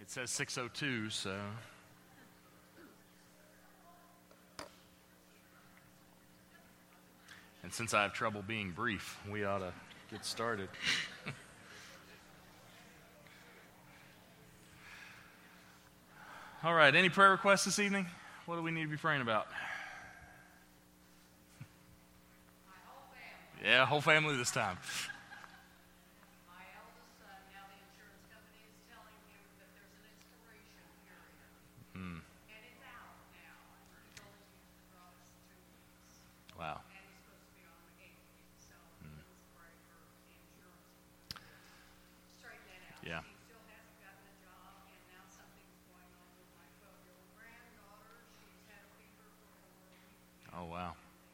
It says 6:02, so. And since I have trouble being brief, we ought to get started. All right, any prayer requests this evening? What do we need to be praying about? My whole family. Yeah, whole family this time. My eldest son, now the insurance company is telling him that there's an expiration period. And it's out now. He told us he brought us 2 weeks. Wow. And he's supposed to be on the 8th. So let's pray for the insurance. Straighten that out. Yeah. He still hasn't gotten a job, and now something's going on with my 12-year-old granddaughter. She's had a fever for over a week. Oh, wow.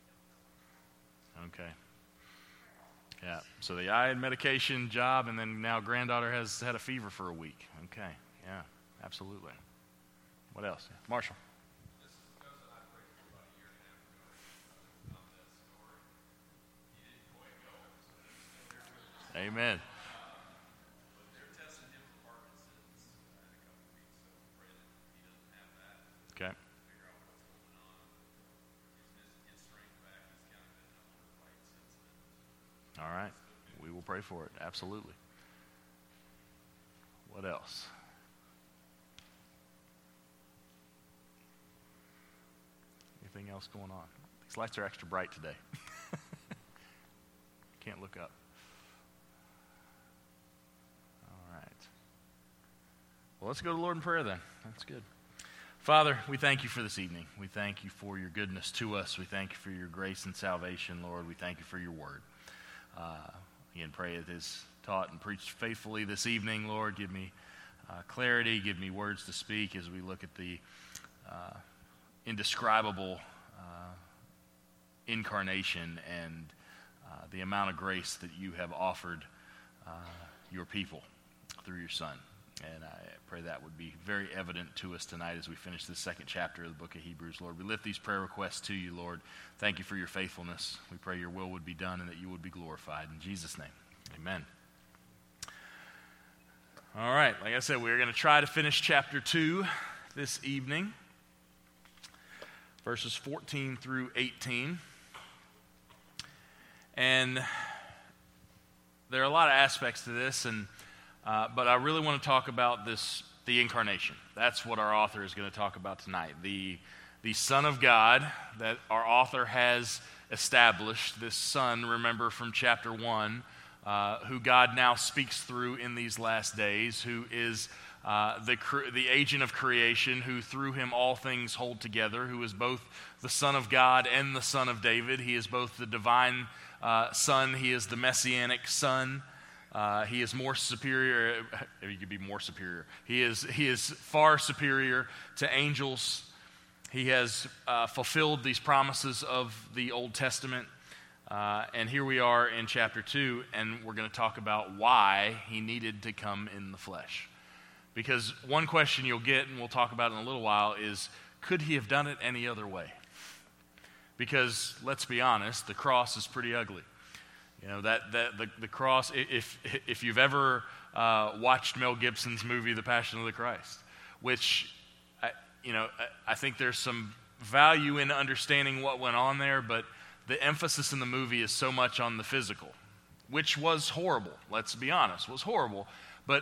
Okay. Yeah, so the eye medication, job, and then now granddaughter has had a fever for a week. Okay, yeah, absolutely. What else? Marshall. Amen. Okay. All right. We will pray for it. Absolutely. What else? Anything else going on? These lights are extra bright today. Can't look up. All right. Well, let's go to the Lord in prayer then. That's good. Father, we thank you for this evening. We thank you for your goodness to us. We thank you for your grace and salvation, Lord. We thank you for your word. Again, pray it is taught and preached faithfully this evening, Lord. Give me clarity, give me words to speak as we look at the indescribable incarnation and the amount of grace that you have offered your people through your Son. And I pray that would be very evident to us tonight as we finish the second chapter of the book of Hebrews, Lord. We lift these prayer requests to you, Lord. Thank you for your faithfulness. We pray your will would be done and that you would be glorified. In Jesus' name, amen. All right, like I said, we're going to try to finish chapter 2 this evening, verses 14 through 18. And there are a lot of aspects to this, but I really want to talk about the incarnation. That's what our author is going to talk about tonight. The Son of God that our author has established, this Son, remember from chapter 1, who God now speaks through in these last days, who is the agent of creation, who through him all things hold together, who is both the Son of God and the Son of David. He is both the divine Son, he is the messianic Son. He is more superior. He could be more superior. He is far superior to angels. He has fulfilled these promises of the Old Testament. And here we are in chapter 2, and we're going to talk about why he needed to come in the flesh. Because one question you'll get, and we'll talk about in a little while, is could he have done it any other way? Because let's be honest, the cross is pretty ugly. You know, the cross, if you've ever watched Mel Gibson's movie, The Passion of the Christ, which, I think there's some value in understanding what went on there, but the emphasis in the movie is so much on the physical, which was horrible, let's be honest, was horrible. But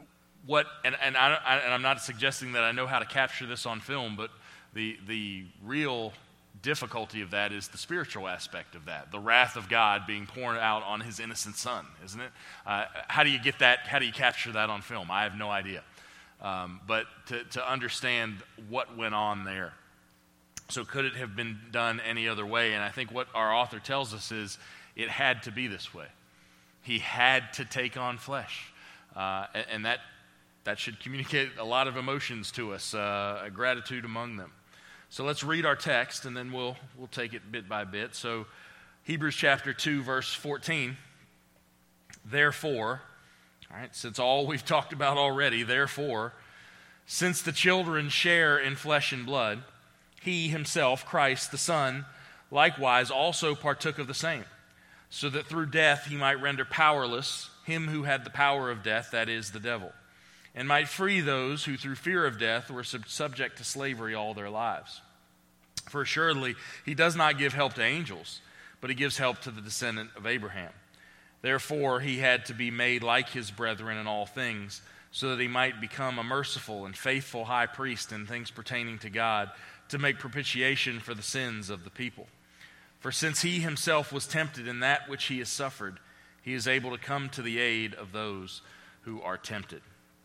I'm not suggesting that I know how to capture this on film, but the real difficulty of that is the spiritual aspect of that, the wrath of God being poured out on his innocent son, isn't it? How do you get that? How do you capture that on film? I have no idea. But to understand what went on there. So could it have been done any other way? And I think what our author tells us is it had to be this way. He had to take on flesh. And that should communicate a lot of emotions to us, a gratitude among them. So let's read our text, and then we'll take it bit by bit. So Hebrews chapter 2, verse 14. Therefore, all right, since all we've talked about already, therefore, since the children share in flesh and blood, he himself, Christ the Son, likewise also partook of the same, so that through death he might render powerless him who had the power of death, that is, the devil, and might free those who through fear of death were subject to slavery all their lives. For assuredly he does not give help to angels, but he gives help to the descendant of Abraham. Therefore he had to be made like his brethren in all things, so that he might become a merciful and faithful high priest in things pertaining to God, to make propitiation for the sins of the people. For since he himself was tempted in that which he has suffered, he is able to come to the aid of those who are tempted.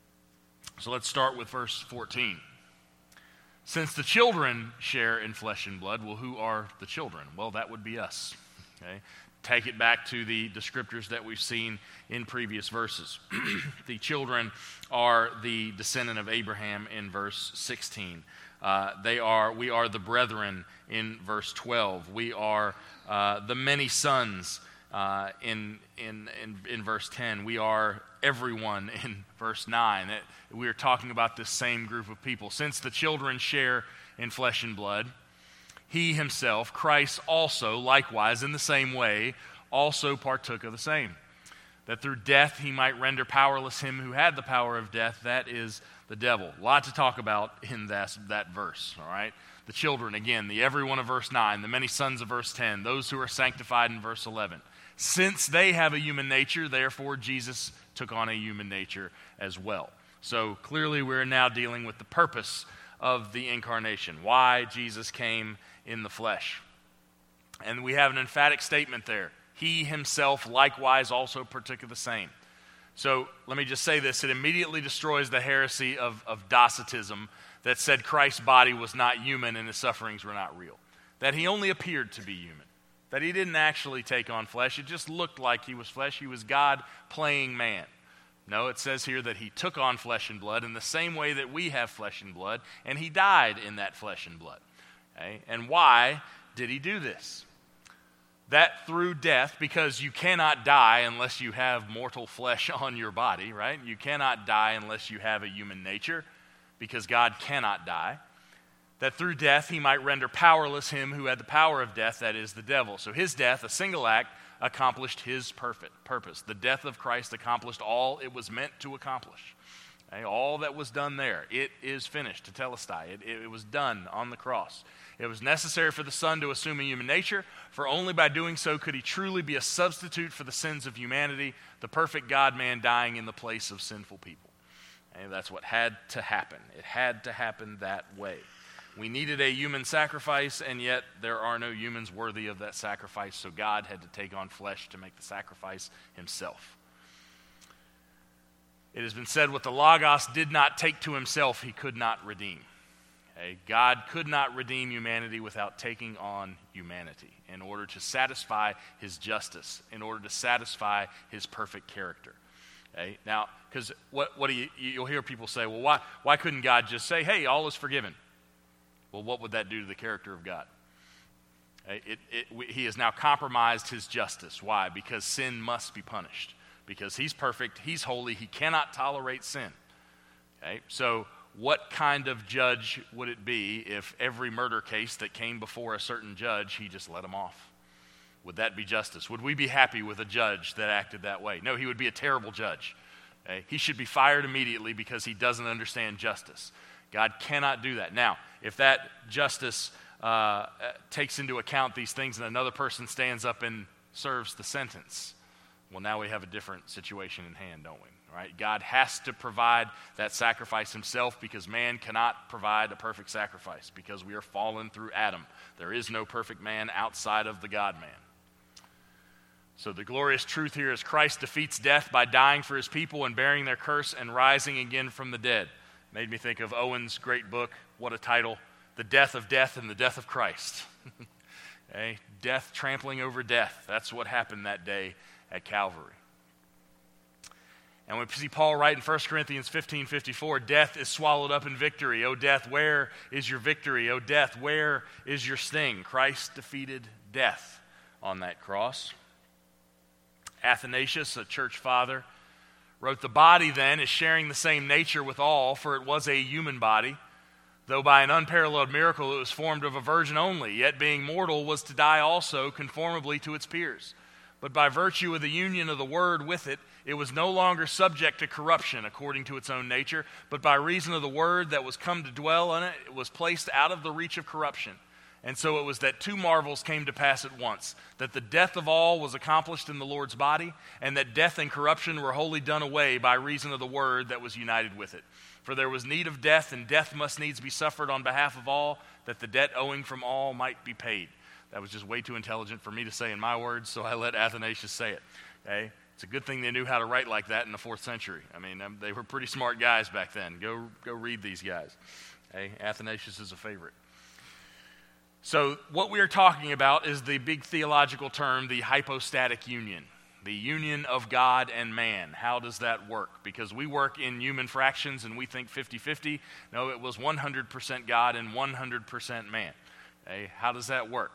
So let's start with verse 14. Since the children share in flesh and blood, well, who are the children? Well, that would be us. Okay? Take it back to the descriptors that we've seen in previous verses. The children are the descendant of Abraham in verse 16. We are the brethren in verse 12. We are the many sons in verse 10. We are everyone in verse 9. We are talking about this same group of people. Since the children share in flesh and blood, he himself, Christ also, likewise, in the same way, also partook of the same, that through death he might render powerless him who had the power of death, that is the devil. A lot to talk about in that verse, all right? The children, again, the everyone of verse 9, the many sons of verse 10, those who are sanctified in verse 11. Since they have a human nature, therefore Jesus took on a human nature as well. So clearly we're now dealing with the purpose of the incarnation, why Jesus came in the flesh. And we have an emphatic statement there. He himself likewise also partook of the same. So let me just say this. It immediately destroys the heresy of Docetism that said Christ's body was not human and his sufferings were not real. That he only appeared to be human. That he didn't actually take on flesh. It just looked like he was flesh. He was God playing man. No, it says here that he took on flesh and blood in the same way that we have flesh and blood, and he died in that flesh and blood. Okay? And why did he do this? That through death, because you cannot die unless you have mortal flesh on your body, right? You cannot die unless you have a human nature, because God cannot die. That through death he might render powerless him who had the power of death, that is the devil. So his death, a single act, accomplished his perfect purpose. The death of Christ accomplished all it was meant to accomplish. Okay? All that was done there, it is finished, tetelestai. It was done on the cross. It was necessary for the Son to assume a human nature, for only by doing so could he truly be a substitute for the sins of humanity, the perfect God-man dying in the place of sinful people. And that's what had to happen. It had to happen that way. We needed a human sacrifice, and yet there are no humans worthy of that sacrifice, so God had to take on flesh to make the sacrifice himself. It has been said what the Logos did not take to himself, he could not redeem. Okay? God could not redeem humanity without taking on humanity in order to satisfy his justice, in order to satisfy his perfect character. Okay? Now, because you'll hear people say, well, why couldn't God just say, hey, all is forgiven? Well, what would that do to the character of God? He has now compromised his justice. Why? Because sin must be punished. Because he's perfect, he's holy, he cannot tolerate sin. Okay? So what kind of judge would it be if every murder case that came before a certain judge, he just let them off? Would that be justice? Would we be happy with a judge that acted that way? No, he would be a terrible judge. Okay? He should be fired immediately because he doesn't understand justice. God cannot do that. Now, if that justice takes into account these things and another person stands up and serves the sentence, well, now we have a different situation in hand, don't we? Right? God has to provide that sacrifice himself because man cannot provide a perfect sacrifice because we are fallen through Adam. There is no perfect man outside of the God-man. So the glorious truth here is Christ defeats death by dying for his people and bearing their curse and rising again from the dead. Made me think of Owen's great book, what a title, The Death of Death and the Death of Christ. Okay? Death trampling over death. That's what happened that day at Calvary. And we see Paul write in 1 Corinthians 15:54, death is swallowed up in victory. O death, where is your victory? O death, where is your sting? Christ defeated death on that cross. Athanasius, a church father, wrote, the body then is sharing the same nature with all, for it was a human body, though by an unparalleled miracle it was formed of a virgin only, yet being mortal was to die also conformably to its peers. but by virtue of the union of the Word with it, it was no longer subject to corruption according to its own nature, but by reason of the Word that was come to dwell in it, it was placed out of the reach of corruption. And so it was that two marvels came to pass at once, that the death of all was accomplished in the Lord's body, and that death and corruption were wholly done away by reason of the Word that was united with it. For there was need of death, and death must needs be suffered on behalf of all, that the debt owing from all might be paid. That was just way too intelligent for me to say in my words, so I let Athanasius say it. Okay? It's a good thing they knew how to write like that in the 4th century. I mean, they were pretty smart guys back then. Go read these guys. Okay? Athanasius is a favorite. So what we are talking about is the big theological term, the hypostatic union, the union of God and man. How does that work? Because we work in human fractions and we think 50-50. No, it was 100% God and 100% man. Okay? How does that work?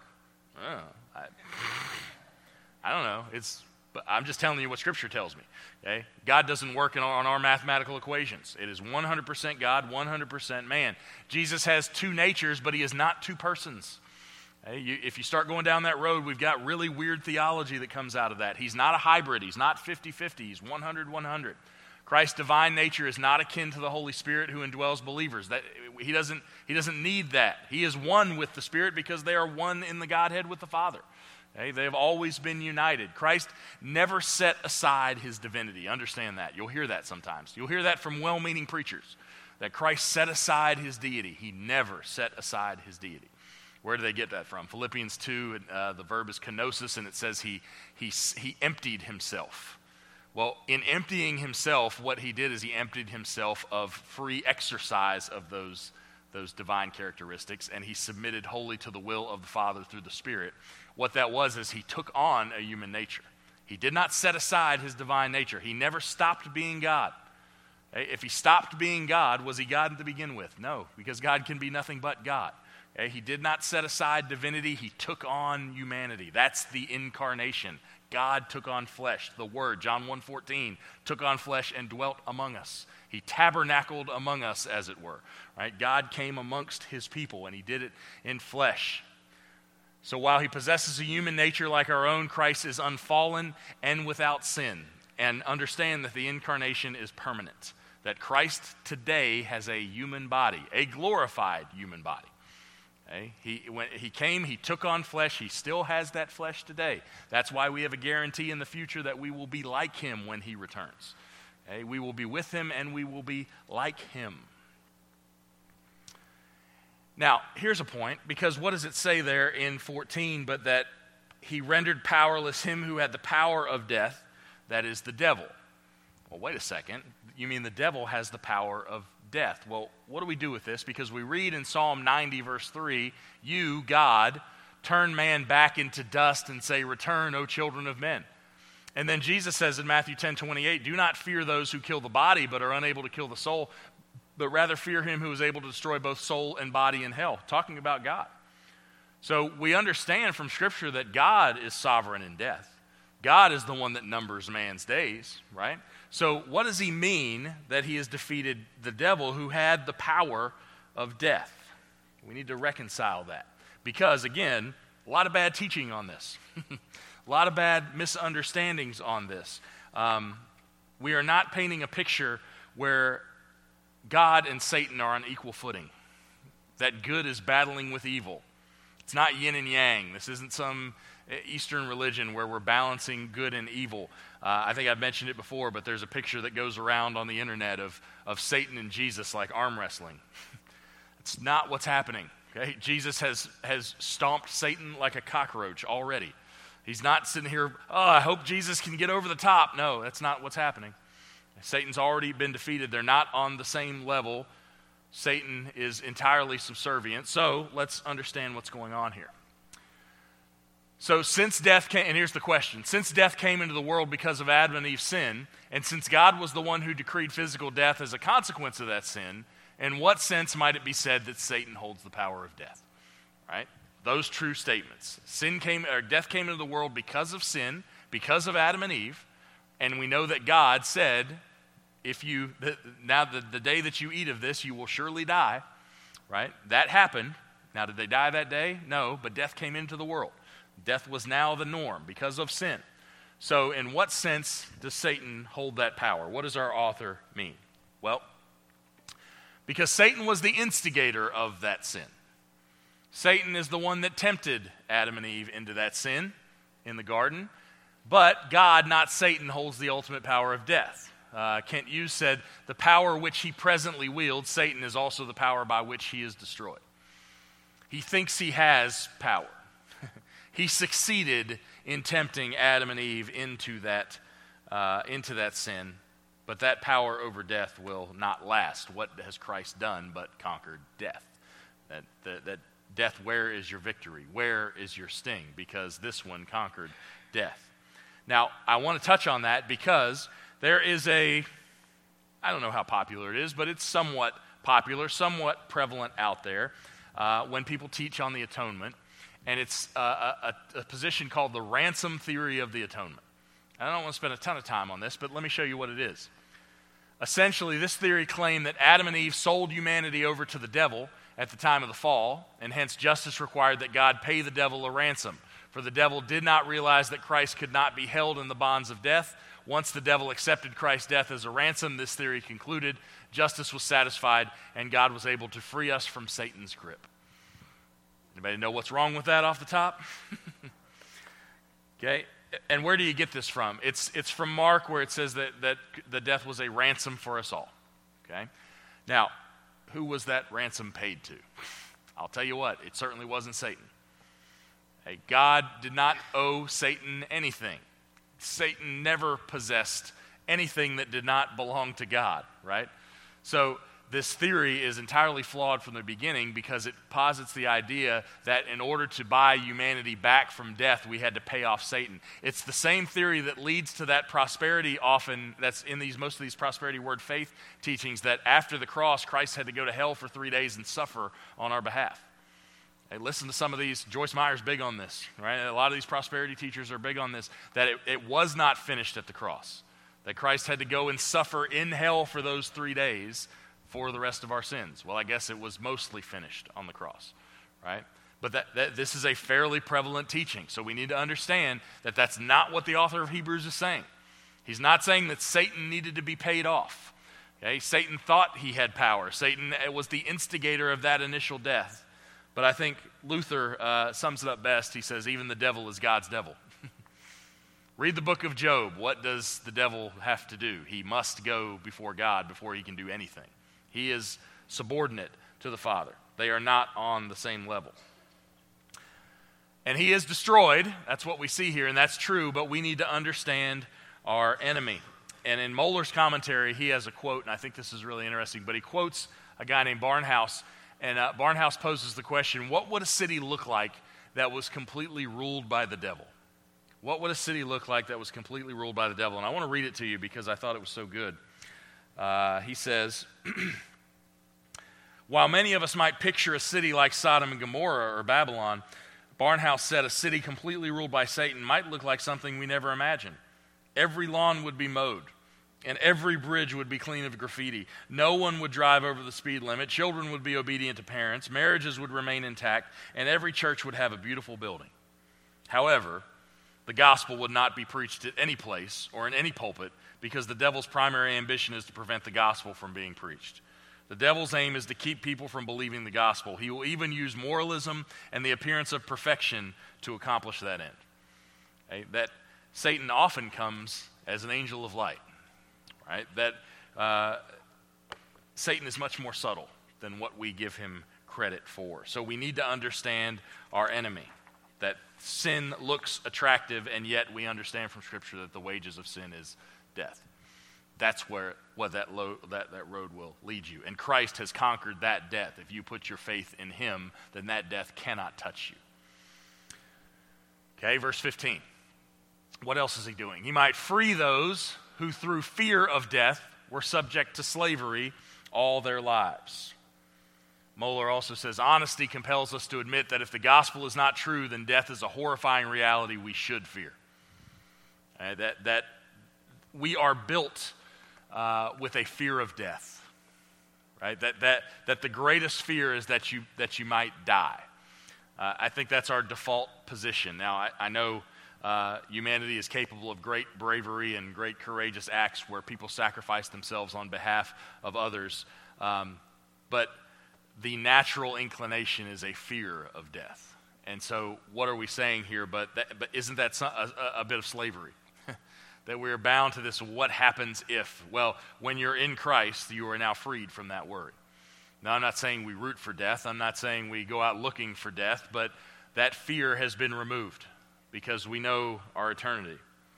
I don't know. But I'm just telling you what Scripture tells me. Okay? God doesn't work on our mathematical equations. It is 100% God, 100% man. Jesus has two natures, but he is not two persons. Okay? If you start going down that road, we've got really weird theology that comes out of that. He's not a hybrid. He's not 50-50. He's 100-100. Christ's divine nature is not akin to the Holy Spirit who indwells believers. He doesn't need that. He is one with the Spirit because they are one in the Godhead with the Father. Okay? They have always been united. Christ never set aside his divinity. Understand that. You'll hear that sometimes. You'll hear that from well-meaning preachers, that Christ set aside his deity. He never set aside his deity. Where do they get that from? Philippians 2, the verb is kenosis, and it says he emptied himself. Well, in emptying himself, what he did is he emptied himself of free exercise of those divine characteristics, and he submitted wholly to the will of the Father through the Spirit. What that was is he took on a human nature. He did not set aside his divine nature. He never stopped being God. If he stopped being God, was he God to begin with? No, because God can be nothing but God. He did not set aside divinity. He took on humanity. That's the incarnation. God took on flesh. The Word, John 1:14, took on flesh and dwelt among us. He tabernacled among us, as it were. Right? God came amongst his people, and he did it in flesh. So while he possesses a human nature like our own, Christ is unfallen and without sin. And understand that the incarnation is permanent. That Christ today has a human body, a glorified human body. Okay? When he came, he took on flesh. He still has that flesh today. That's why we have a guarantee in the future that we will be like him when he returns. Okay? We will be with him and we will be like him. Now, here's a point, because what does it say there in 14 but that he rendered powerless him who had the power of death, that is the devil. Well, wait a second. You mean the devil has the power of death? Well, what do we do with this? Because we read in Psalm 90, verse 3, you, God, turn man back into dust and say, return, O children of men. And then Jesus says in Matthew 10:28, do not fear those who kill the body but are unable to kill the soul, but rather fear him who is able to destroy both soul and body in hell. Talking about God. So we understand from Scripture that God is sovereign in death. God is the one that numbers man's days, right? So what does he mean that he has defeated the devil who had the power of death? We need to reconcile that. Because, again, a lot of bad teaching on this. A lot of bad misunderstandings on this. We are not painting a picture where God and Satan are on equal footing. That good is battling with evil. It's not yin and yang. This isn't some Eastern religion where we're balancing good and evil. I think I've mentioned it before, but there's a picture that goes around on the internet of Satan and Jesus like arm wrestling. It's not what's happening. Okay? Jesus has stomped Satan like a cockroach already. He's not sitting here, I hope Jesus can get over the top. No, that's not what's happening. Satan's already been defeated. They're not on the same level. Satan is entirely subservient. So let's understand what's going on here. So since death came, and here's the question, since death came into the world because of Adam and Eve's sin, and since God was the one who decreed physical death as a consequence of that sin, in what sense might it be said that Satan holds the power of death? Right? Those true statements. Death came into the world because of sin, because of Adam and Eve, and we know that God said, the day that you eat of this, you will surely die, right? That happened. Now, did they die that day? No, but death came into the world. Death was now the norm because of sin. So in what sense does Satan hold that power? What does our author mean? Well, because Satan was the instigator of that sin. Satan is the one that tempted Adam and Eve into that sin in the garden. But God, not Satan, holds the ultimate power of death. Kent Hughes said, the power which he presently wields, Satan, is also the power by which he is destroyed. He thinks he has power. He succeeded in tempting Adam and Eve into that sin, but that power over death will not last. What has Christ done but conquered death? That death, where is your victory? Where is your sting? Because this one conquered death. Now, I want to touch on that because there is I don't know how popular it is, but it's somewhat popular, somewhat prevalent out there when people teach on the atonement. And it's a position called the ransom theory of the atonement. I don't want to spend a ton of time on this, but let me show you what it is. Essentially, this theory claimed that Adam and Eve sold humanity over to the devil at the time of the fall, and hence justice required that God pay the devil a ransom. For the devil did not realize that Christ could not be held in the bonds of death. Once the devil accepted Christ's death as a ransom, this theory concluded, justice was satisfied, and God was able to free us from Satan's grip. Anybody know what's wrong with that off the top? Okay, and where do you get this from? It's from Mark, where it says that the death was a ransom for us all. Okay, now, who was that ransom paid to? I'll tell you what, it certainly wasn't Satan. Hey, God did not owe Satan anything. Satan never possessed anything that did not belong to God, right? So this theory is entirely flawed from the beginning because it posits the idea that in order to buy humanity back from death, we had to pay off Satan. It's the same theory that leads to that prosperity often, that's in most of these prosperity word faith teachings, that after the cross, Christ had to go to hell for 3 days and suffer on our behalf. Hey, listen to some of these. Joyce Meyer's big on this, right? A lot of these prosperity teachers are big on this, that it was not finished at the cross, that Christ had to go and suffer in hell for those 3 days for the rest of our sins. Well, I guess it was mostly finished on the cross, right? But this is a fairly prevalent teaching, so we need to understand that that's not what the author of Hebrews is saying. He's not saying that Satan needed to be paid off. Okay? Satan thought he had power. Satan was the instigator of that initial death. But I think Luther sums it up best. He says, even the devil is God's devil. Read the book of Job. What does the devil have to do? He must go before God before he can do anything. He is subordinate to the Father. They are not on the same level. And he is destroyed. That's what we see here, and that's true, but we need to understand our enemy. And in Mohler's commentary, he has a quote, and I think this is really interesting, but he quotes a guy named Barnhouse. And Barnhouse poses the question, what would a city look like that was completely ruled by the devil? What would a city look like that was completely ruled by the devil? And I want to read it to you because I thought it was so good. He says, while many of us might picture a city like Sodom and Gomorrah or Babylon, Barnhouse said a city completely ruled by Satan might look like something we never imagined. Every lawn would be mowed, and every bridge would be clean of graffiti. No one would drive over the speed limit. Children would be obedient to parents. Marriages would remain intact, and every church would have a beautiful building. However, the gospel would not be preached at any place or in any pulpit because the devil's primary ambition is to prevent the gospel from being preached. The devil's aim is to keep people from believing the gospel. He will even use moralism and the appearance of perfection to accomplish that end. Okay? That Satan often comes as an angel of light. Right? That Satan is much more subtle than what we give him credit for. So we need to understand our enemy, that sin looks attractive, and yet we understand from Scripture that the wages of sin is death. That's where that road will lead you. And Christ has conquered that death. If you put your faith in him, then that death cannot touch you. Okay, verse 15. What else is he doing? He might free those who through fear of death were subject to slavery all their lives. Mohler also says, honesty compels us to admit that if the gospel is not true, then death is a horrifying reality we should fear. That we are built with a fear of death. Right? That the greatest fear is that you might die. I think that's our default position. Now, I know Humanity is capable of great bravery and great courageous acts where people sacrifice themselves on behalf of others. But the natural inclination is a fear of death. And so what are we saying here? But isn't that a bit of slavery? That we're bound to this, what happens if? Well, when you're in Christ, you are now freed from that worry. Now, I'm not saying we root for death. I'm not saying we go out looking for death, but that fear has been removed because we know our eternity.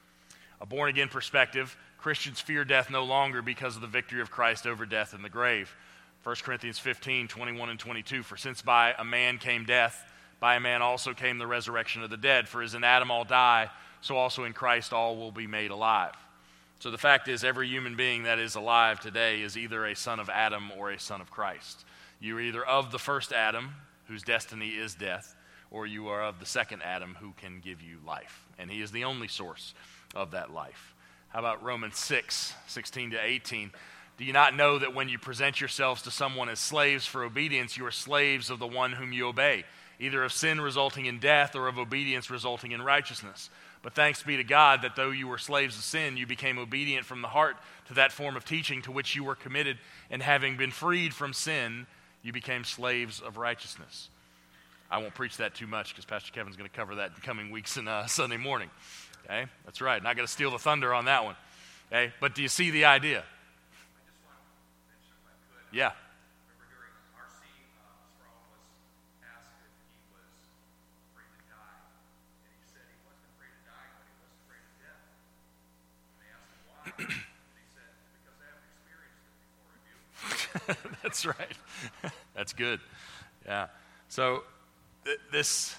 A born-again perspective, Christians fear death no longer because of the victory of Christ over death and the grave. 1 Corinthians 15, 21 and 22, for since by a man came death, by a man also came the resurrection of the dead. For as in Adam all die, so also in Christ all will be made alive. So the fact is, every human being that is alive today is either a son of Adam or a son of Christ. You are either of the first Adam, whose destiny is death, or you are of the second Adam, who can give you life. And he is the only source of that life. How about Romans 6, 16 to 18? Do you not know that when you present yourselves to someone as slaves for obedience, you are slaves of the one whom you obey, either of sin resulting in death or of obedience resulting in righteousness? But thanks be to God that though you were slaves of sin, you became obedient from the heart to that form of teaching to which you were committed, and having been freed from sin, you became slaves of righteousness. I won't preach that too much because Pastor Kevin's going to cover that in coming weeks and Sunday morning. Okay, that's right. Not going to steal the thunder on that one. Okay, but do you see the idea? I just want to mention, if I could. Yeah. I remember hearing R.C. Sproul was asked if he was afraid to die. And he said he wasn't afraid of dying, but he wasn't afraid of death. And they asked him why. And he said, because I haven't experienced it before, have you? That's right. That's good. Yeah. So this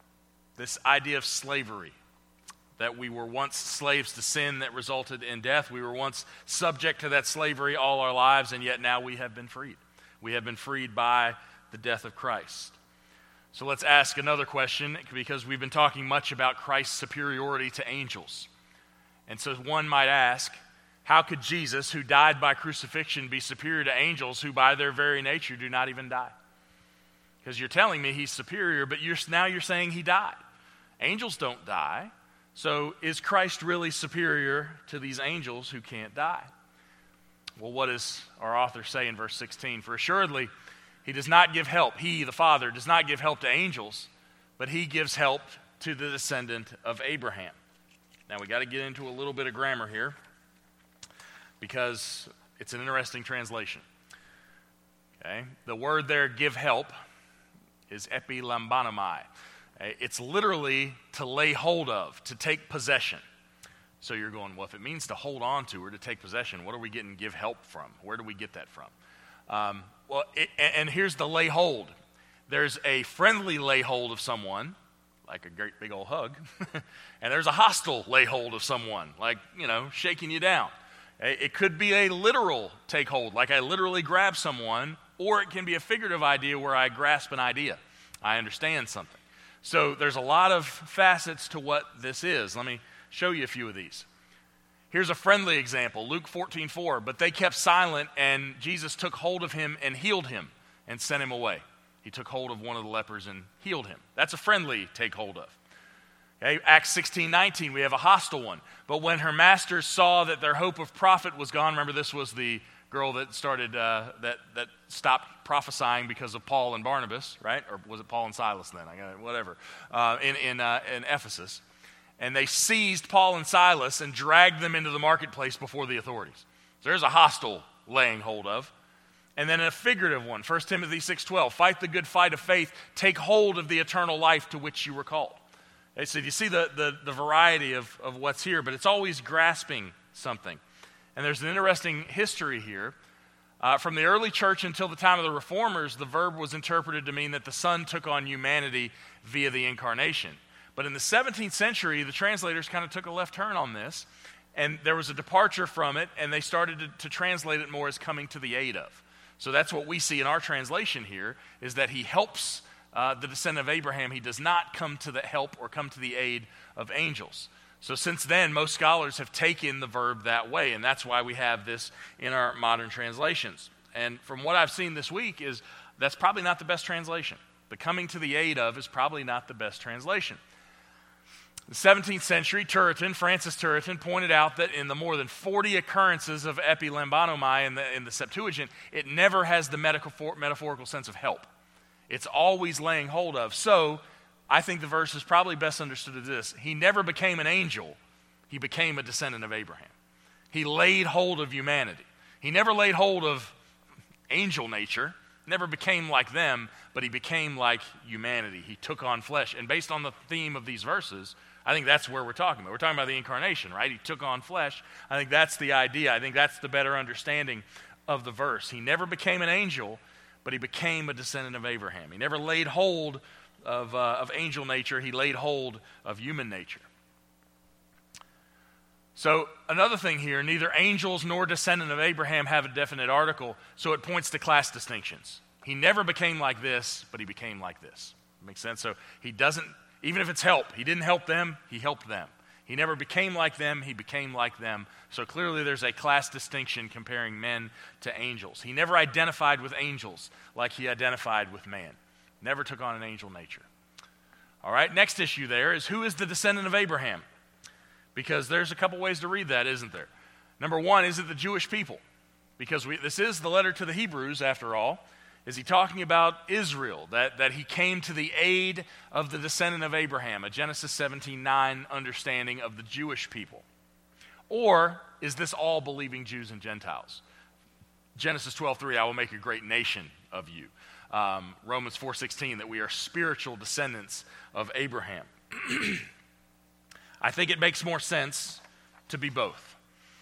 idea of slavery, that we were once slaves to sin that resulted in death. We were once subject to that slavery all our lives, and yet now we have been freed. We have been freed by the death of Christ. So let's ask another question, because we've been talking much about Christ's superiority to angels. And so one might ask, how could Jesus, who died by crucifixion, be superior to angels who by their very nature do not even die? Because you're telling me he's superior, but now you're saying he died. Angels don't die. So is Christ really superior to these angels who can't die? Well, what does our author say in verse 16? For assuredly, he does not give help. He, the Father, does not give help to angels, but he gives help to the descendant of Abraham. Now, we got to get into a little bit of grammar here because it's an interesting translation. Okay? The word there, give help, is epilambanomai. It's literally to lay hold of, to take possession. So you're going, well, if it means to hold on to or to take possession, what are we getting give help from? Where do we get that from? And here's the lay hold. There's a friendly lay hold of someone, like a great big old hug, and there's a hostile lay hold of someone, like, shaking you down. It could be a literal take hold, like I literally grab someone, or it can be a figurative idea where I grasp an idea. I understand something. So there's a lot of facets to what this is. Let me show you a few of these. Here's a friendly example, Luke 14:4. But they kept silent, and Jesus took hold of him and healed him and sent him away. He took hold of one of the lepers and healed him. That's a friendly take hold of. Okay, Acts 16:19, we have a hostile one. But when her masters saw that their hope of profit was gone, remember this was the girl that started, that stopped prophesying because of Paul and Barnabas, right? Or was it Paul and Silas then? Whatever. In Ephesus. And they seized Paul and Silas and dragged them into the marketplace before the authorities. So there's a hostile laying hold of. And then a figurative one, 1 Timothy 6:12, fight the good fight of faith, take hold of the eternal life to which you were called. Okay, so you see the variety of what's here, but it's always grasping something. And there's an interesting history here. From the early church until the time of the Reformers, the verb was interpreted to mean that the Son took on humanity via the incarnation. But in the 17th century, the translators kind of took a left turn on this, and there was a departure from it, and they started to translate it more as coming to the aid of. So that's what we see in our translation here, is that he helps the descendant of Abraham. He does not come to the help or come to the aid of angels. So since then, most scholars have taken the verb that way, and that's why we have this in our modern translations. And from what I've seen this week is that's probably not the best translation. The coming to the aid of is probably not the best translation. The 17th century, Francis Turretin, pointed out that in the more than 40 occurrences of epilembanomai in the Septuagint, it never has the metaphorical sense of help. It's always laying hold of. So, I think the verse is probably best understood as this. He never became an angel. He became a descendant of Abraham. He laid hold of humanity. He never laid hold of angel nature, never became like them, but he became like humanity. He took on flesh. And based on the theme of these verses, I think that's where we're talking about. We're talking about the incarnation, right? He took on flesh. I think that's the idea. I think that's the better understanding of the verse. He never became an angel, but he became a descendant of Abraham. He never laid hold of angel nature. He laid hold of human nature. So another thing here, neither angels nor descendant of Abraham have a definite article, so it points to class distinctions. He never became like this, but he became like this. Makes sense? So he doesn't, even if it's help, he didn't help them, he helped them. He never became like them, he became like them. So clearly there's a class distinction comparing men to angels. He never identified with angels like he identified with man. Never took on an angel nature. All right, next issue there is who is the descendant of Abraham? Because there's a couple ways to read that, isn't there? Number one, is it the Jewish people? Because this is the letter to the Hebrews, after all. Is he talking about Israel, that he came to the aid of the descendant of Abraham, a Genesis 17:9 understanding of the Jewish people? Or is this all believing Jews and Gentiles? Genesis 12:3, I will make a great nation of you. Romans 4:16, that we are spiritual descendants of Abraham. I think it makes more sense to be both.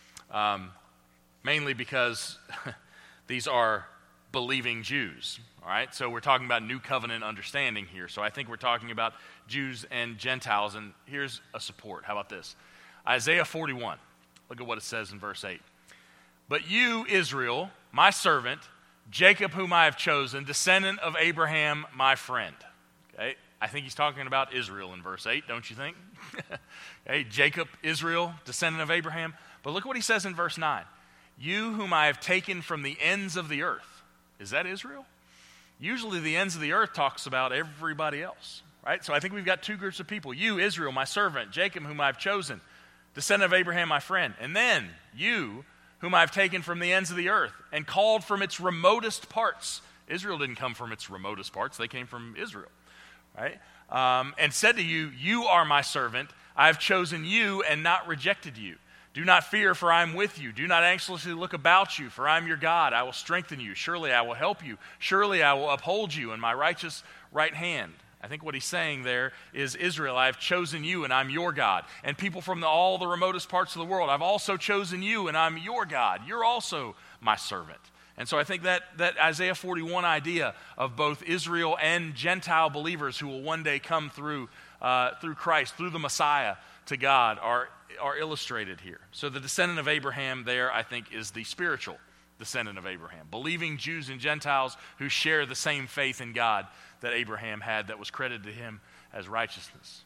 Mainly because these are believing Jews, all right? So we're talking about new covenant understanding here. So I think we're talking about Jews and Gentiles, and here's a support. How about this? Isaiah 41. Look at what it says in verse 8. But you, Israel, my servant, Jacob whom I have chosen, descendant of Abraham, my friend. Okay? I think he's talking about Israel in verse 8, don't you think? Okay, Jacob, Israel, descendant of Abraham. But look what he says in verse 9. You whom I have taken from the ends of the earth. Is that Israel? Usually the ends of the earth talks about everybody else, right? So I think we've got two groups of people. You, Israel, my servant, Jacob whom I have chosen, descendant of Abraham, my friend. And then you, whom I have taken from the ends of the earth and called from its remotest parts. Israel didn't come from its remotest parts. They came from Israel, right? And said to you, you are my servant. I have chosen you and not rejected you. Do not fear, for I am with you. Do not anxiously look about you, for I am your God. I will strengthen you. Surely I will help you. Surely I will uphold you in my righteous right hand. I think what he's saying there is, Israel, I have chosen you and I'm your God. And people from all the remotest parts of the world, I've also chosen you and I'm your God. You're also my servant. And so I think that Isaiah 41 idea of both Israel and Gentile believers who will one day come through Christ, through the Messiah to God, are illustrated here. So the descendant of Abraham there, I think, is the spiritual descendant of Abraham. Believing Jews and Gentiles who share the same faith in God that Abraham had, that was credited to him as righteousness.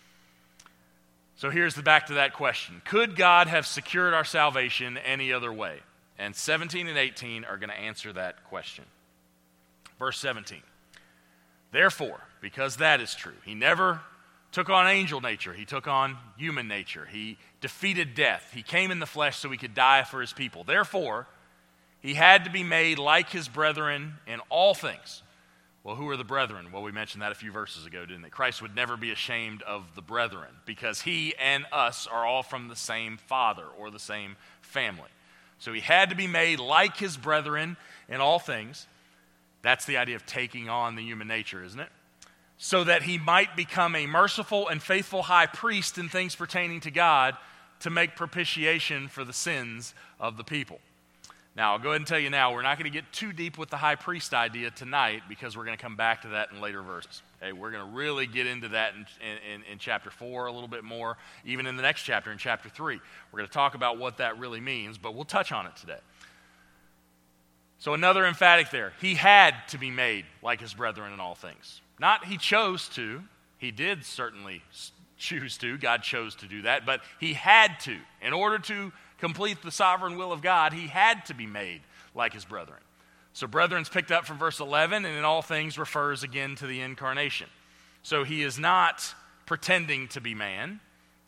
So here's back to that question. Could God have secured our salvation any other way? And 17 and 18 are going to answer that question. Verse 17. Therefore, because that is true, he never took on angel nature. He took on human nature. He defeated death. He came in the flesh so he could die for his people. Therefore, he had to be made like his brethren in all things. Well, who are the brethren? Well, we mentioned that a few verses ago, didn't we? Christ would never be ashamed of the brethren because he and us are all from the same father or the same family. So he had to be made like his brethren in all things. That's the idea of taking on the human nature, isn't it? So that he might become a merciful and faithful high priest in things pertaining to God to make propitiation for the sins of the people. Now, I'll go ahead and tell you now, we're not going to get too deep with the high priest idea tonight because we're going to come back to that in later verses. Okay, we're going to really get into that in chapter 4 a little bit more, even in the next chapter, in chapter 3. We're going to talk about what that really means, but we'll touch on it today. So another emphatic there. He had to be made like his brethren in all things. Not he chose to. He did certainly choose to. God chose to do that, but he had to. In order to complete the sovereign will of God, he had to be made like his brethren. So brethren's picked up from verse 11, and in all things refers again to the incarnation. So he is not pretending to be man.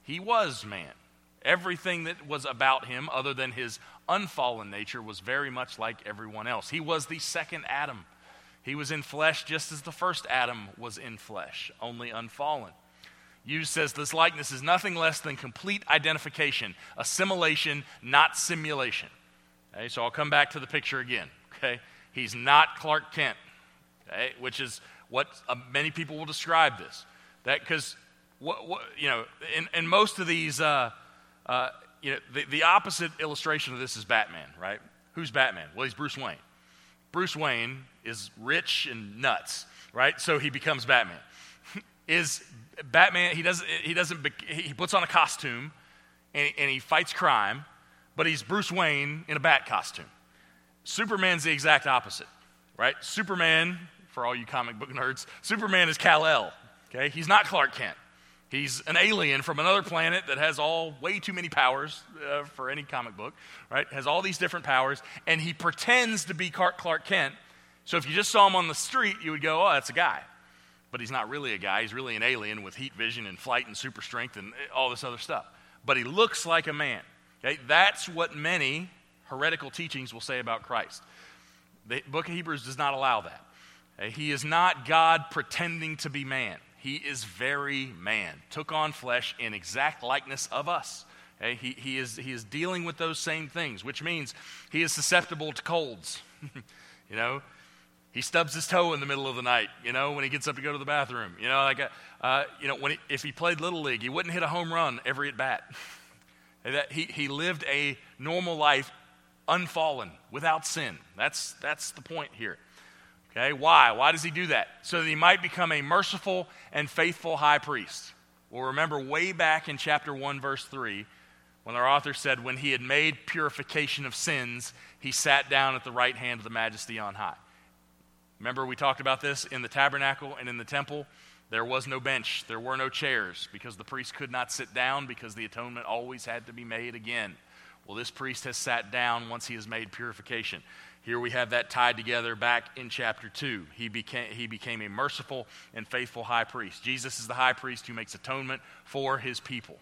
He was man. Everything that was about him, other than his unfallen nature, was very much like everyone else. He was the second Adam. He was in flesh just as the first Adam was in flesh, only unfallen. Hughes says this likeness is nothing less than complete identification, assimilation, not simulation. Okay, so I'll come back to the picture again. Okay, he's not Clark Kent, okay, which is what many people will describe this. That because in most of these, the opposite illustration of this is Batman, right? Who's Batman? Well, he's Bruce Wayne. Bruce Wayne is rich and nuts, right? So he becomes Batman. Is Batman? He puts on a costume and he fights crime, but he's Bruce Wayne in a bat costume. Superman's the exact opposite, right? Superman, for all you comic book nerds, Superman is Kal-El. Okay, he's not Clark Kent. He's an alien from another planet that has way too many powers for any comic book, right? Has all these different powers, and he pretends to be Clark Kent. So if you just saw him on the street, you would go, oh, that's a guy. But he's not really a guy. He's really an alien with heat vision and flight and super strength and all this other stuff. But he looks like a man. Okay? That's what many heretical teachings will say about Christ. The book of Hebrews does not allow that. Okay? He is not God pretending to be man. He is very man, took on flesh in exact likeness of us. Okay? He is dealing with those same things, which means he is susceptible to colds. He stubs his toe in the middle of the night, when he gets up to go to the bathroom. If he played Little League, he wouldn't hit a home run every at bat. He lived a normal life, unfallen, without sin. That's the point here. Okay, why? Why does he do that? So that he might become a merciful and faithful high priest. Well, remember way back in chapter 1, verse 3, when our author said, when he had made purification of sins, he sat down at the right hand of the majesty on high. Remember we talked about this in the tabernacle and in the temple? There was no bench. There were no chairs because the priest could not sit down because the atonement always had to be made again. Well, this priest has sat down once he has made purification. Here we have that tied together back in chapter 2. He became a merciful and faithful high priest. Jesus is the high priest who makes atonement for his people.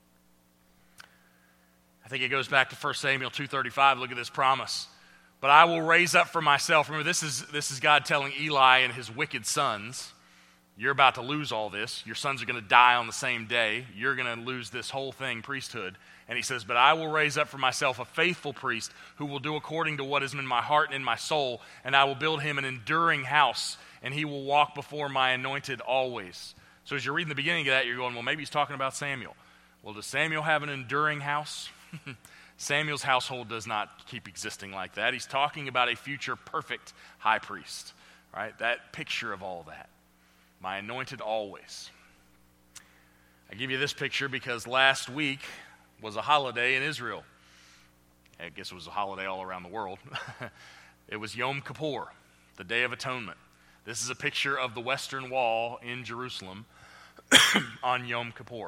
I think it goes back to 1 Samuel 2:35. Look at this promise. But I will raise up for myself. Remember, this is God telling Eli and his wicked sons, you're about to lose all this. Your sons are going to die on the same day. You're going to lose this whole thing, priesthood. And he says, but I will raise up for myself a faithful priest who will do according to what is in my heart and in my soul, and I will build him an enduring house, and he will walk before my anointed always. So as you're reading the beginning of that, you're going, well, maybe he's talking about Samuel. Well, does Samuel have an enduring house? Samuel's household does not keep existing like that. He's talking about a future perfect high priest, right? That picture of all that. My anointed always. I give you this picture because last week was a holiday in Israel. I guess it was a holiday all around the world. It was Yom Kippur, the Day of Atonement. This is a picture of the Western Wall in Jerusalem on Yom Kippur.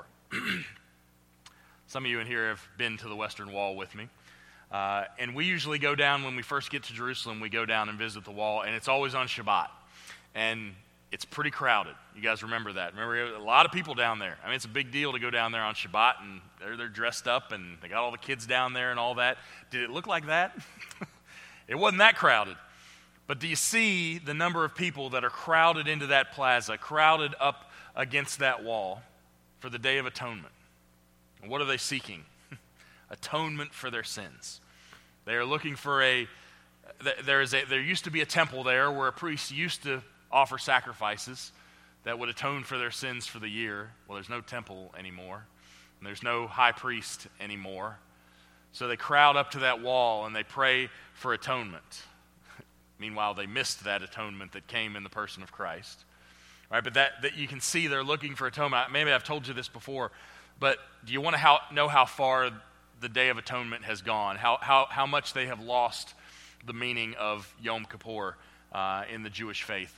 Some of you in here have been to the Western Wall with me. And we usually go down, when we first get to Jerusalem, we go down and visit the wall, and it's always on Shabbat. And it's pretty crowded. You guys remember that. Remember, a lot of people down there. I mean, it's a big deal to go down there on Shabbat, and they're dressed up, and they got all the kids down there and all that. Did it look like that? It wasn't that crowded. But do you see the number of people that are crowded into that plaza, crowded up against that wall for the Day of Atonement? And what are they seeking? Atonement for their sins. They are looking for there used to be a temple there where a priest used to offer sacrifices that would atone for their sins for the year. Well, there's no temple anymore, and there's no high priest anymore. So they crowd up to that wall and they pray for atonement. Meanwhile, they missed that atonement that came in the person of Christ. Right? But that you can see they're looking for atonement. Maybe I've told you this before, but do you want to know how far the Day of Atonement has gone? How much they have lost the meaning of Yom Kippur in the Jewish faith?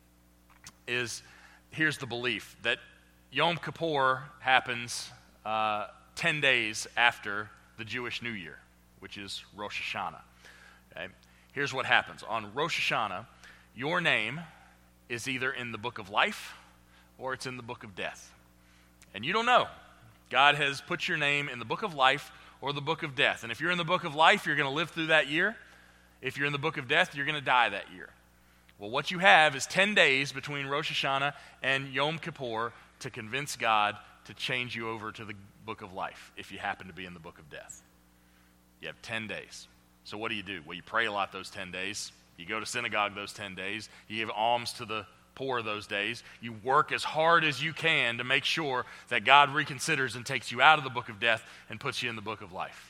Here's the belief that Yom Kippur happens 10 days after the Jewish New Year, which is Rosh Hashanah. Okay? Here's what happens. On Rosh Hashanah, your name is either in the book of life or it's in the book of death. And you don't know. God has put your name in the book of life or the book of death. And if you're in the book of life, you're going to live through that year. If you're in the book of death, you're going to die that year. Well, what you have is 10 days between Rosh Hashanah and Yom Kippur to convince God to change you over to the book of life if you happen to be in the book of death. You have 10 days. So what do? Well, you pray a lot those 10 days. You go to synagogue those 10 days. You give alms to the poor those days. You work as hard as you can to make sure that God reconsiders and takes you out of the book of death and puts you in the book of life.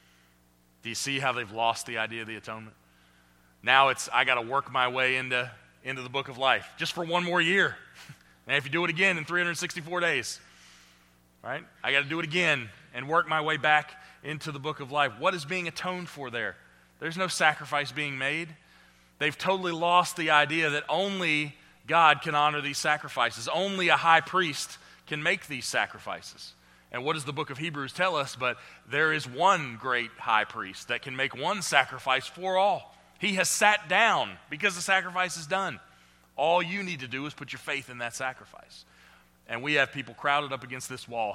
Do you see how they've lost the idea of the atonement? Now it's, I got to work my way into the book of life just for one more year. And if you do it again in 364 days, right? I got to do it again and work my way back into the book of life. What is being atoned for there? There's no sacrifice being made. They've totally lost the idea that only God can honor these sacrifices. Only a high priest can make these sacrifices. And what does the book of Hebrews tell us? But there is one great high priest that can make one sacrifice for all. He has sat down because the sacrifice is done. All you need to do is put your faith in that sacrifice. And we have people crowded up against this wall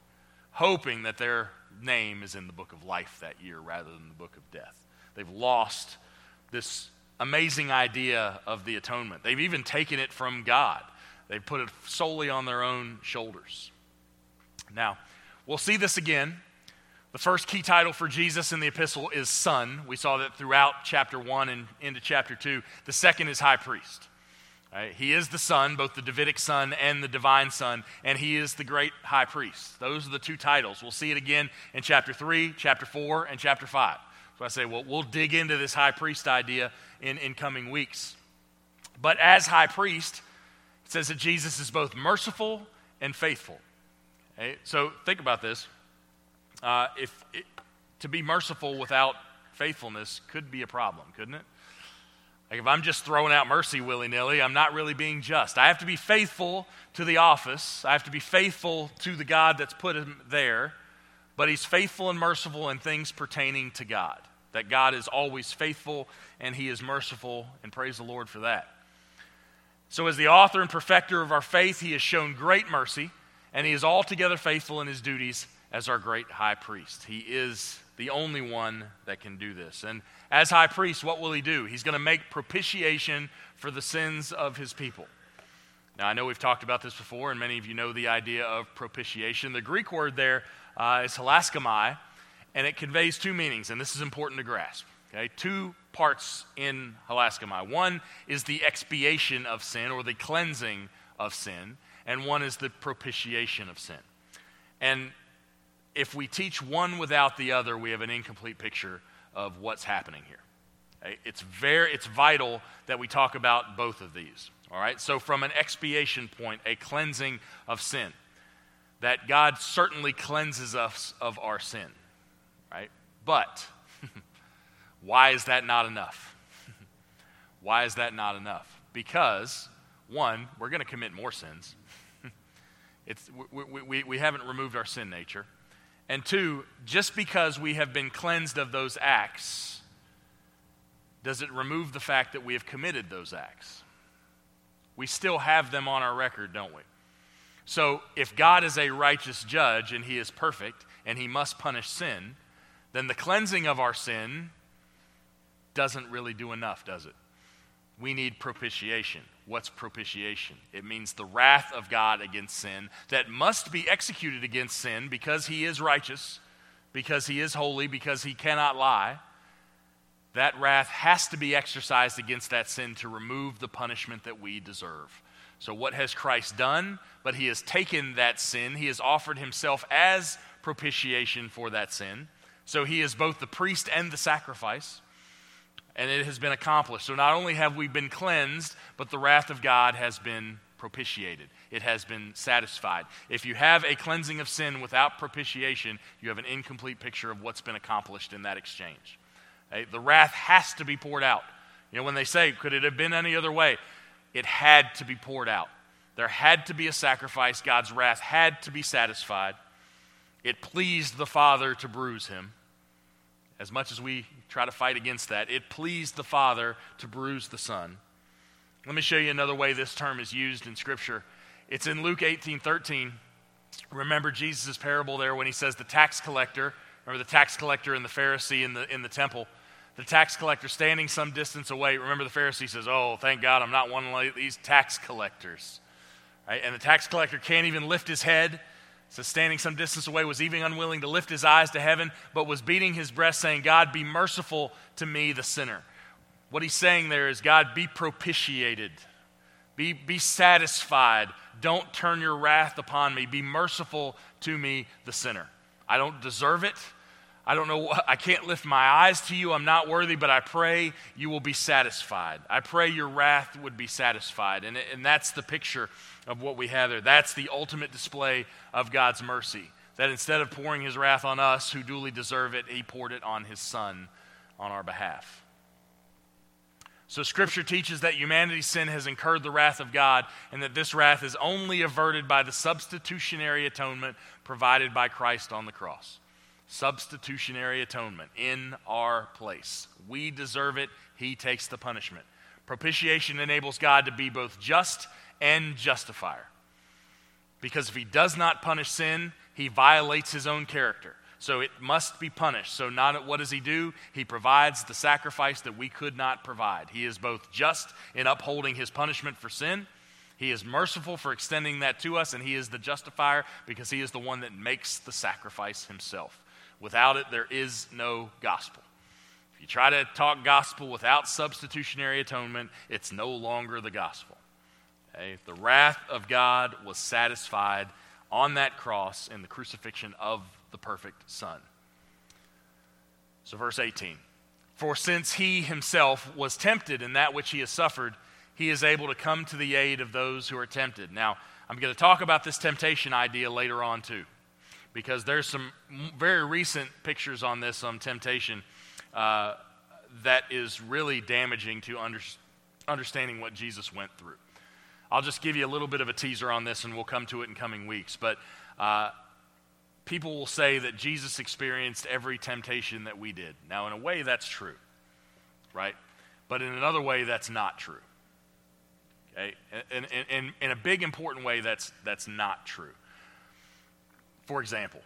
hoping that their name is in the book of life that year rather than the book of death. They've lost this amazing idea of the atonement. They've even taken it from God. They've put it solely on their own shoulders. Now, we'll see this again. The first key title for Jesus in the epistle is Son. We saw that throughout chapter 1 and into chapter 2. The second is High Priest. Right? He is the Son, both the Davidic Son and the Divine Son, and He is the great High Priest. Those are the two titles. We'll see it again in chapter 3, chapter 4, and chapter 5. So I say, well, we'll dig into this High Priest idea in coming weeks. But as High Priest, it says that Jesus is both merciful and faithful. Okay? So think about this. To be merciful without faithfulness could be a problem, couldn't it? Like if I'm just throwing out mercy willy-nilly, I'm not really being just. I have to be faithful to the office. I have to be faithful to the God that's put him there. But He's faithful and merciful in things pertaining to God. That God is always faithful and He is merciful, and praise the Lord for that. So as the author and perfecter of our faith, He has shown great mercy, and He is altogether faithful in His duties as our great high priest. He is the only one that can do this. And as high priest, what will He do? He's going to make propitiation for the sins of His people. Now, I know we've talked about this before, and many of you know the idea of propitiation. The Greek word there is hilaskomai, and it conveys two meanings, and this is important to grasp. Okay? Two parts in hilaskomai. One is the expiation of sin, or the cleansing of sin, and one is the propitiation of sin. And if we teach one without the other, we have an incomplete picture of what's happening here. Okay? It's vital that we talk about both of these. All right? So from an expiation point, a cleansing of sin, that God certainly cleanses us of our sin. Right? But why is that not enough? Why is that not enough? Because, one, we're going to commit more sins. We haven't removed our sin nature. And two, just because we have been cleansed of those acts, does it remove the fact that we have committed those acts? We still have them on our record, don't we? So if God is a righteous judge and He is perfect and He must punish sin, then the cleansing of our sin doesn't really do enough, does it? We need propitiation. What's propitiation? It means the wrath of God against sin that must be executed against sin because He is righteous, because He is holy, because He cannot lie. That wrath has to be exercised against that sin to remove the punishment that we deserve. So what has Christ done? But He has taken that sin. He has offered Himself as propitiation for that sin. So He is both the priest and the sacrifice. And it has been accomplished. So not only have we been cleansed, but the wrath of God has been propitiated. It has been satisfied. If you have a cleansing of sin without propitiation, you have an incomplete picture of what's been accomplished in that exchange. Okay? The wrath has to be poured out. You know, when they say, could it have been any other way? It had to be poured out. There had to be a sacrifice. God's wrath had to be satisfied. It pleased the Father to bruise Him. As much as we try to fight against that, it pleased the Father to bruise the Son. Let me show you another way this term is used in Scripture. It's in Luke 18:13. Remember Jesus' parable there when he says the tax collector, remember the tax collector and the Pharisee in the temple, the tax collector standing some distance away. Remember the Pharisee says, oh, thank God I'm not one of these tax collectors. Right? And the tax collector can't even lift his head. So standing some distance away, was even unwilling to lift his eyes to heaven, but was beating his breast, saying, God, be merciful to me, the sinner. What he's saying there is, God, be propitiated. Be satisfied. Don't turn your wrath upon me. Be merciful to me, the sinner. I don't deserve it. I don't know. I can't lift my eyes to you. I'm not worthy, but I pray you will be satisfied. I pray your wrath would be satisfied. And that's the picture of what we have there. That's the ultimate display of God's mercy. That instead of pouring his wrath on us who duly deserve it, he poured it on his Son on our behalf. So Scripture teaches that humanity's sin has incurred the wrath of God, and that this wrath is only averted by the substitutionary atonement provided by Christ on the cross. Substitutionary atonement in our place. We deserve it. He takes the punishment. Propitiation enables God to be both just and justifier. Because if he does not punish sin, he violates his own character. So it must be punished. So what does he do? He provides the sacrifice that we could not provide. He is both just in upholding his punishment for sin. He is merciful for extending that to us, and he is the justifier because he is the one that makes the sacrifice himself. Without it, there is no gospel. If you try to talk gospel without substitutionary atonement, it's no longer the gospel. Okay? The wrath of God was satisfied on that cross in the crucifixion of the perfect Son. So verse 18. For since he himself was tempted in that which he has suffered, he is able to come to the aid of those who are tempted. Now, I'm going to talk about this temptation idea later on too, because there's some very recent pictures on this on temptation that is really damaging to understanding what Jesus went through. I'll just give you a little bit of a teaser on this, and we'll come to it in coming weeks. But people will say that Jesus experienced every temptation that we did. Now, in a way, that's true, right? But in another way, that's not true. Okay? In a big, important way, that's not true. For example,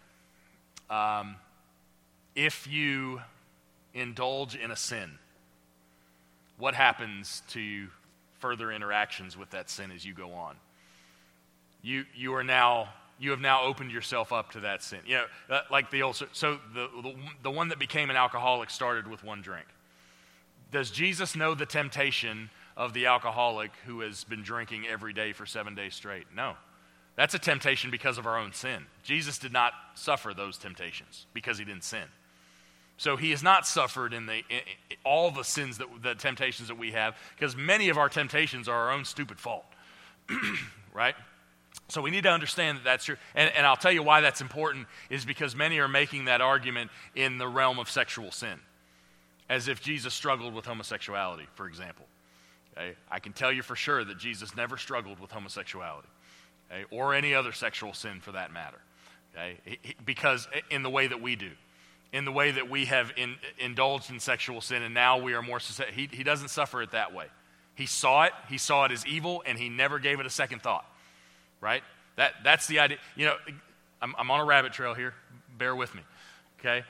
if you indulge in a sin, what happens to further interactions with that sin as you go on? You have now opened yourself up to that sin. You know, like the old. So the one that became an alcoholic started with one drink. Does Jesus know the temptation of the alcoholic who has been drinking every day for 7 days straight? No. That's a temptation because of our own sin. Jesus did not suffer those temptations because he didn't sin. So he has not suffered in all the sins, the temptations that we have, because many of our temptations are our own stupid fault, right? So we need to understand that that's true. And I'll tell you why that's important is because many are making that argument in the realm of sexual sin, as if Jesus struggled with homosexuality, for example. Okay? I can tell you for sure that Jesus never struggled with homosexuality, okay? Or any other sexual sin for that matter, okay? Because in the way that we do. In the way that we have indulged in sexual sin, and now we are more susceptible. He doesn't suffer it that way. He saw it as evil, and he never gave it a second thought, right? That's the idea. You know, I'm on a rabbit trail here. Bear with me, okay?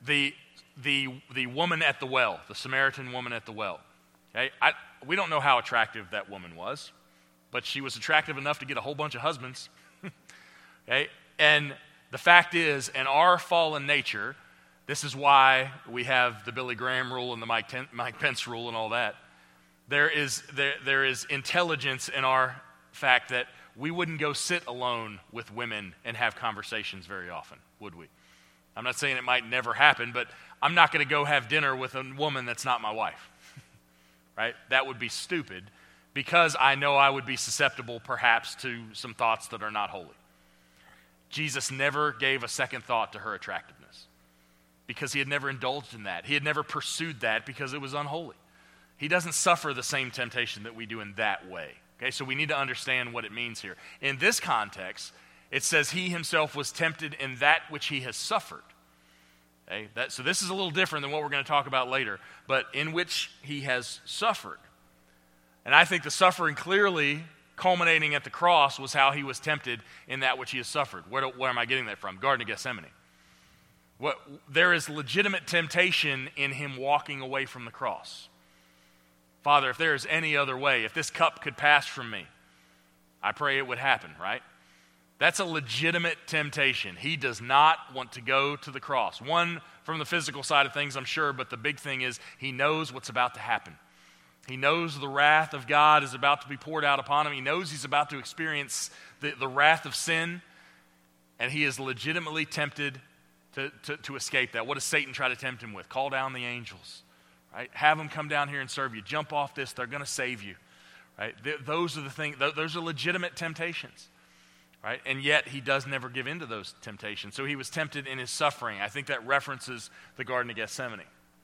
The woman at the well, the Samaritan woman at the well, okay? We don't know how attractive that woman was, but she was attractive enough to get a whole bunch of husbands, okay? And the fact is, in our fallen nature, this is why we have the Billy Graham rule and the Mike Pence rule and all that. There is intelligence in our fact that we wouldn't go sit alone with women and have conversations very often, would we? I'm not saying it might never happen, but I'm not going to go have dinner with a woman that's not my wife, right? That would be stupid because I know I would be susceptible perhaps to some thoughts that are not holy. Jesus never gave a second thought to her attractiveness, because he had never indulged in that. He had never pursued that because it was unholy. He doesn't suffer the same temptation that we do in that way. Okay, so we need to understand what it means here. In this context, it says he himself was tempted in that which he has suffered. Okay, so this is a little different than what we're going to talk about later, but in which he has suffered. And I think the suffering clearly culminating at the cross was how he was tempted in that which he has suffered. Where am I getting that from? Garden of Gethsemane. There is legitimate temptation in him walking away from the cross. Father, if there is any other way, if this cup could pass from me, I pray it would happen, right? That's a legitimate temptation. He does not want to go to the cross. One, from the physical side of things, I'm sure, but the big thing is he knows what's about to happen. He knows the wrath of God is about to be poured out upon him. He knows he's about to experience the wrath of sin, and he is legitimately tempted to escape that. What does Satan try to tempt him with? Call down the angels, right? Have them come down here and serve you. Jump off this. They're going to save you, right? Those are the things. Those are legitimate temptations, right? And yet he does never give in to those temptations. So he was tempted in his suffering. I think that references the Garden of Gethsemane.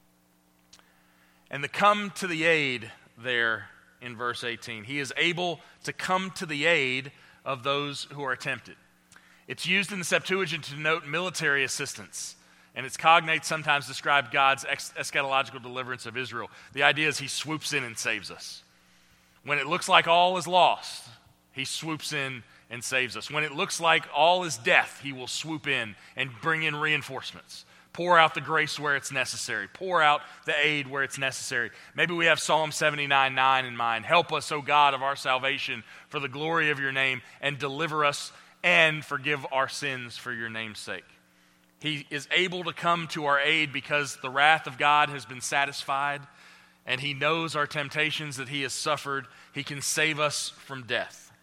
And the come to the aid there in verse 18. He is able to come to the aid of those who are tempted. It's used in the Septuagint to denote military assistance, and its cognates sometimes describe God's eschatological deliverance of Israel. The idea is he swoops in and saves us. When it looks like all is lost, he swoops in and saves us. When it looks like all is death, he will swoop in and bring in reinforcements. Pour out the grace where it's necessary. Pour out the aid where it's necessary. Maybe we have Psalm 79:9 in mind. Help us, O God of our salvation, for the glory of your name, and deliver us and forgive our sins for your name's sake. He is able to come to our aid because the wrath of God has been satisfied, and he knows our temptations that he has suffered. He can save us from death.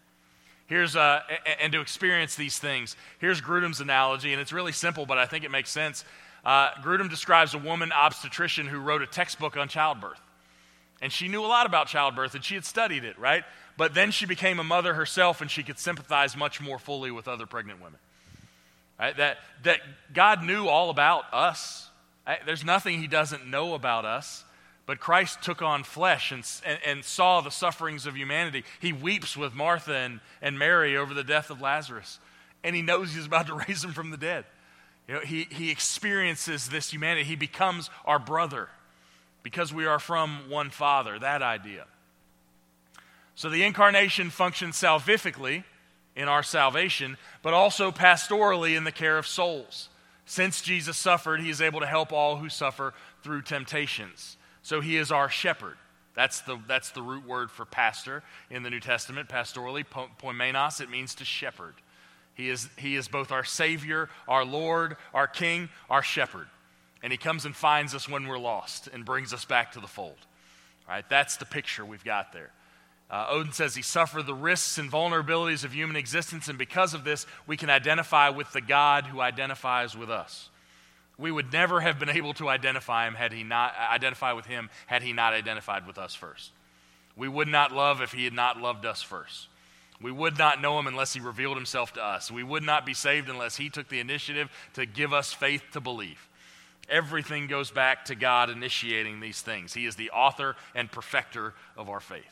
And to experience these things, here's Grudem's analogy, and it's really simple, but I think it makes sense. Grudem describes a woman obstetrician who wrote a textbook on childbirth. And she knew a lot about childbirth, and she had studied it, right? But then she became a mother herself, and she could sympathize much more fully with other pregnant women. Right? That God knew all about us. Right? There's nothing he doesn't know about us. But Christ took on flesh and saw the sufferings of humanity. He weeps with Martha and Mary over the death of Lazarus. And he knows he's about to raise him from the dead. You know, he experiences this humanity. He becomes our brother because we are from one Father, that idea. So the incarnation functions salvifically in our salvation, but also pastorally in the care of souls. Since Jesus suffered, he is able to help all who suffer through temptations. So he is our shepherd. That's the root word for pastor in the New Testament, pastorally, poimenos, it means to shepherd. He is both our Savior, our Lord, our King, our shepherd. And he comes and finds us when we're lost and brings us back to the fold. All right, that's the picture we've got there. Odin says he suffered the risks and vulnerabilities of human existence, and because of this, we can identify with the God who identifies with us. We would never have been able to identify with him had he not identified with us first. We would not love if he had not loved us first. We would not know him unless he revealed himself to us. We would not be saved unless he took the initiative to give us faith to believe. Everything goes back to God initiating these things. He is the author and perfecter of our faith.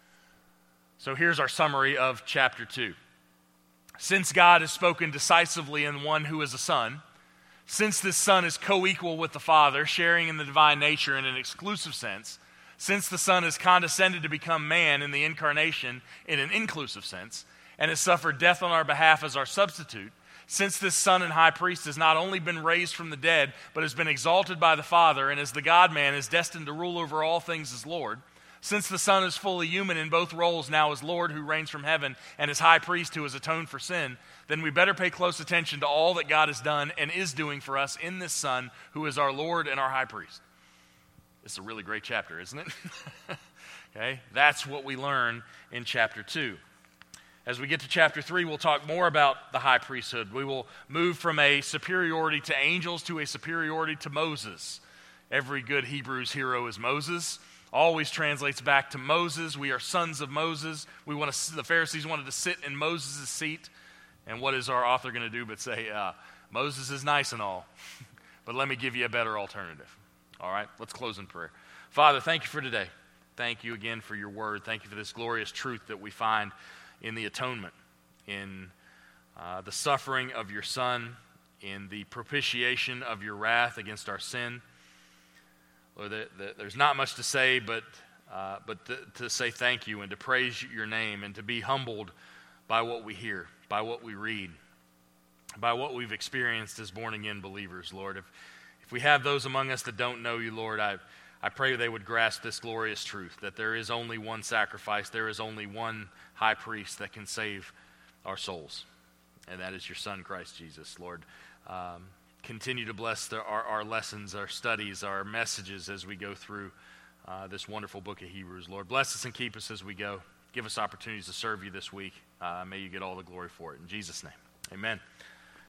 So here's our summary of chapter 2. Since God has spoken decisively in one who is a son, since this son is co-equal with the Father, sharing in the divine nature in an exclusive sense, since the Son has condescended to become man in the incarnation in an inclusive sense, and has suffered death on our behalf as our substitute, since this Son and High Priest has not only been raised from the dead, but has been exalted by the Father, and as the God-man is destined to rule over all things as Lord, since the Son is fully human in both roles, now as Lord who reigns from heaven and as High Priest who has atoned for sin, then we better pay close attention to all that God has done and is doing for us in this Son who is our Lord and our High Priest. It's a really great chapter, isn't it? Okay, that's what we learn in chapter 2. As we get to chapter 3, we'll talk more about the high priesthood. We will move from a superiority to angels to a superiority to Moses. Every good Hebrew's hero is Moses. Always translates back to Moses. We are sons of Moses. The Pharisees wanted to sit in Moses' seat. And what is our author going to do but say, Moses is nice and all, but let me give you a better alternative. All right, let's close in prayer. Father, thank you for today. Thank you again for your word. Thank you for this glorious truth that we find in the atonement, in the suffering of your Son, in the propitiation of your wrath against our sin. Lord, there's not much to say, but but to say thank you and to praise your name and to be humbled by what we hear, by what we read, by what we've experienced as born-again believers, Lord. If we have those among us that don't know you, Lord, I pray they would grasp this glorious truth, that there is only one sacrifice, there is only one high priest that can save our souls, and that is your Son, Christ Jesus, Lord. Continue to bless our lessons, our studies, our messages as we go through this wonderful book of Hebrews. Lord, bless us and keep us as we go. Give us opportunities to serve you this week. May you get all the glory for it. In Jesus' name, amen.